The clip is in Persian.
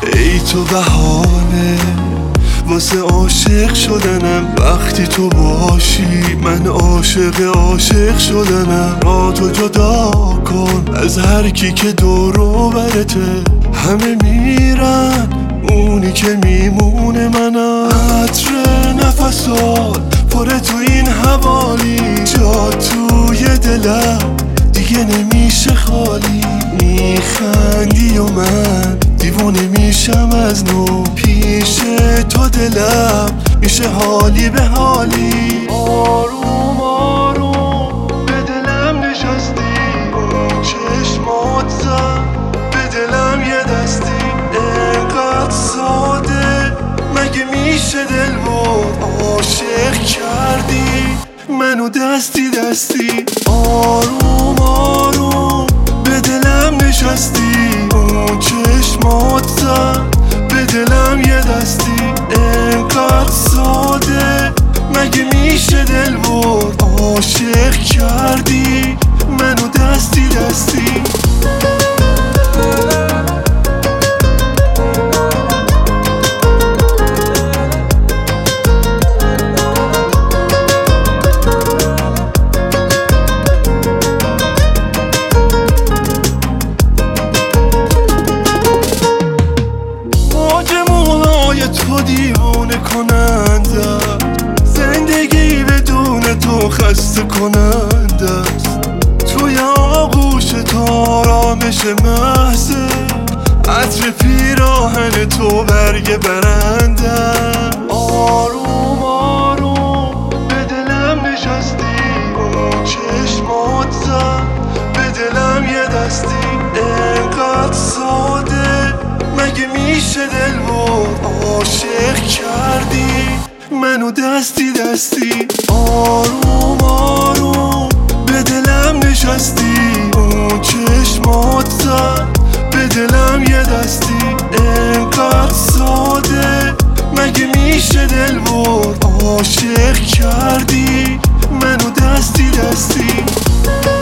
ای تو بهانه واسه عاشق شدنم، وقتی تو باشی من عاشق شدنم. را تو جدا کن از هر کی که دور و برته، همه میرن اونی که میمونه منم. عطر نفسات پره تو این حوالی، جا توی دلم دیگه نمیشه خالی. میخندی و من دیوونه میشم از نو، پیش تو دلم میشه حالی به حالی. آروم آروم به دلم نشستی، اون چشمات زد به دلم یه دستی. انقدر ساده مگه میشه دل بود، عاشق کردی منو دستی دستی. آروم آروم به دلم نشستی، اون چشمات زد به دلم یه دستی. انقدر ساده مگه میشه دل بود، عاشق کردی منو دستی دستی. تو دیوونه کننده، زندگی بدون تو خسته کننده است. توی آغوش تو آرامش محضه، عطر پیراهن تو برگ برنده. آروم آروم به دلم نشستی، اون چشمات زد به دلم یه دستی. انقدر ساده مگه میشه دل بود، عاشق کردی منو دستی دستی. آروم آروم به دلم نشستی، اون چشمات زد به دلم یه دستی. انقدر ساده مگه میشه دل بود، عاشق کردی منو دستی دستی.